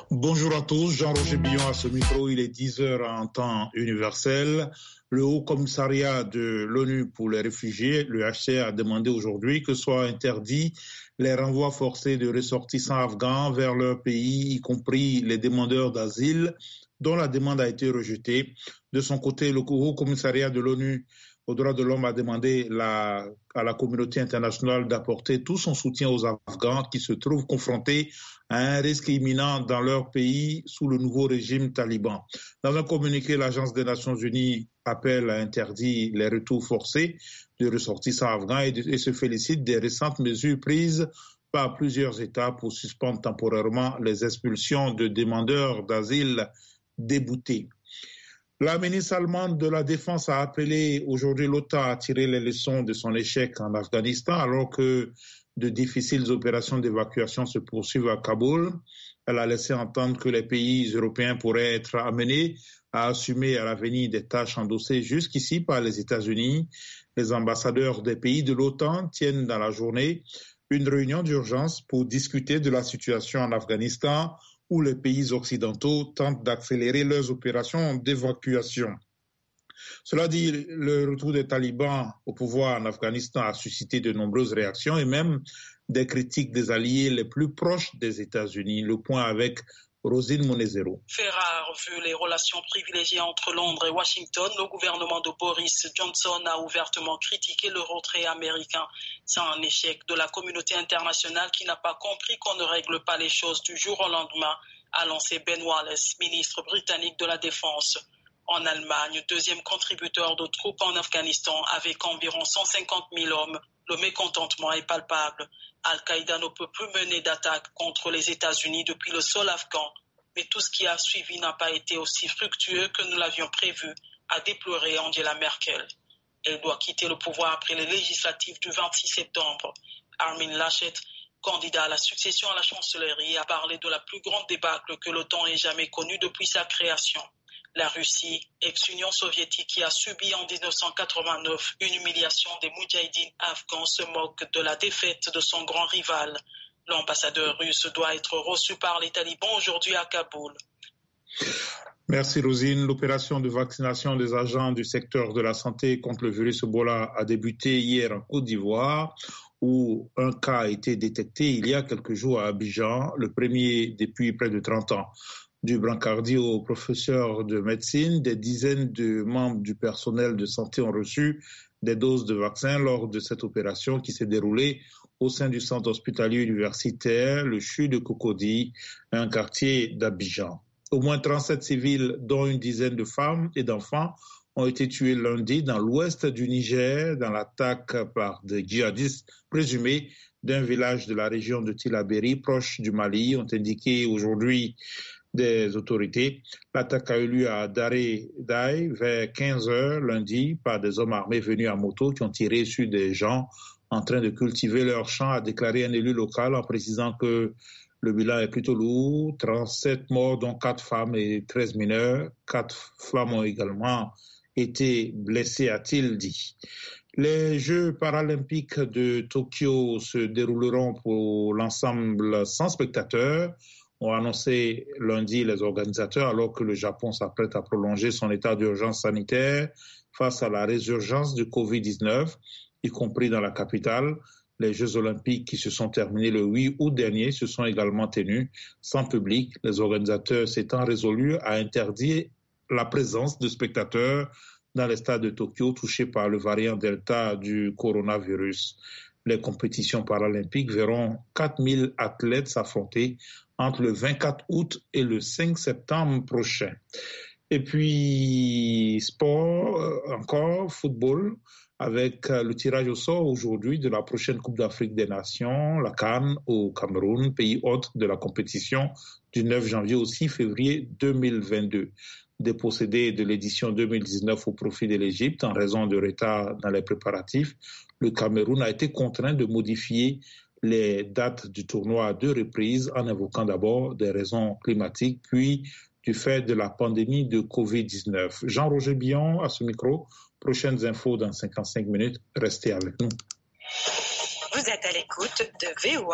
Bonjour à tous, Jean-Roger Billon à ce micro, il est 10h en temps universel. Le Haut Commissariat de l'ONU pour les réfugiés, le HCR, a demandé aujourd'hui que soient interdits les renvois forcés de ressortissants afghans vers leur pays, y compris les demandeurs d'asile, dont la demande a été rejetée. De son côté, le Haut Commissariat de l'ONU aux droits de l'homme a demandé à la communauté internationale d'apporter tout son soutien aux Afghans qui se trouvent confrontés à un risque imminent dans leur pays sous le nouveau régime taliban. Dans un communiqué, l'Agence des Nations Unies appelle à interdire les retours forcés de ressortissants afghans et se félicite des récentes mesures prises par plusieurs États pour suspendre temporairement les expulsions de demandeurs d'asile déboutés. La ministre allemande de la Défense a appelé aujourd'hui l'OTAN à tirer les leçons de son échec en Afghanistan alors que de difficiles opérations d'évacuation se poursuivent à Kaboul. Elle a laissé entendre que les pays européens pourraient être amenés à assumer à l'avenir des tâches endossées jusqu'ici par les États-Unis. Les ambassadeurs des pays de l'OTAN tiennent dans la journée une réunion d'urgence pour discuter de la situation en Afghanistan où les pays occidentaux tentent d'accélérer leurs opérations d'évacuation. Cela dit, le retour des talibans au pouvoir en Afghanistan a suscité de nombreuses réactions et même des critiques des alliés les plus proches des États-Unis. Le point avec Rosine Monezero. Fait rare, vu les relations privilégiées entre Londres et Washington, le gouvernement de Boris Johnson a ouvertement critiqué le retrait américain. C'est un échec de la communauté internationale qui n'a pas compris qu'on ne règle pas les choses du jour au lendemain, a lancé Ben Wallace, ministre britannique de la Défense. En Allemagne, deuxième contributeur de troupes en Afghanistan avec environ 150 000 hommes, le mécontentement est palpable. Al-Qaïda ne peut plus mener d'attaque contre les États-Unis depuis le sol afghan, mais tout ce qui a suivi n'a pas été aussi fructueux que nous l'avions prévu, a déploré Angela Merkel. Elle doit quitter le pouvoir après les législatives du 26 septembre. Armin Laschet, candidat à la succession à la chancellerie, a parlé de la plus grande débâcle que l'OTAN ait jamais connue depuis sa création. La Russie, ex-Union soviétique qui a subi en 1989 une humiliation des moudjahidines afghans, se moque de la défaite de son grand rival. L'ambassadeur russe doit être reçu par les talibans aujourd'hui à Kaboul. Merci Rosine. L'opération de vaccination des agents du secteur de la santé contre le virus Ebola a débuté hier en Côte d'Ivoire où un cas a été détecté il y a quelques jours à Abidjan, le premier depuis près de 30 ans. Du brancardier au professeur de médecine, des dizaines de membres du personnel de santé ont reçu des doses de vaccins lors de cette opération qui s'est déroulée au sein du centre hospitalier universitaire, le CHU de Cocody, un quartier d'Abidjan. Au moins 37 civils, dont une dizaine de femmes et d'enfants, ont été tués lundi dans l'ouest du Niger dans l'attaque par des djihadistes présumés d'un village de la région de Tillabéri, proche du Mali, ont indiqué aujourd'hui des autorités. L'attaque a eu lieu à Daré Daï vers 15h lundi par des hommes armés venus à moto qui ont tiré sur des gens en train de cultiver leurs champs, a déclaré un élu local en précisant que le bilan est plutôt lourd. 37 morts, dont 4 femmes et 13 mineurs. 4 femmes ont également été blessées, a-t-il dit. Les Jeux paralympiques de Tokyo se dérouleront pour l'ensemble sans spectateurs, ont annoncé lundi les organisateurs, alors que le Japon s'apprête à prolonger son état d'urgence sanitaire face à la résurgence du Covid-19, y compris dans la capitale. Les Jeux olympiques qui se sont terminés le 8 août dernier se sont également tenus sans public, les organisateurs s'étant résolus à interdire la présence de spectateurs dans les stades de Tokyo touchés par le variant Delta du coronavirus. Les compétitions paralympiques verront 4000 athlètes s'affronter entre le 24 août et le 5 septembre prochain. Et puis, sport, encore, football, avec le tirage au sort aujourd'hui de la prochaine Coupe d'Afrique des Nations, la CAN au Cameroun, pays hôte de la compétition du 9 janvier au 6 février 2022. Dépossédé de l'édition 2019 au profit de l'Égypte en raison de retard dans les préparatifs, le Cameroun a été contraint de modifier les dates du tournoi à 2 reprises en invoquant d'abord des raisons climatiques, puis du fait de la pandémie de Covid-19. Jean-Roger Billon à ce micro. Prochaines infos dans 55 minutes. Restez avec nous. Vous êtes à l'écoute de VOA.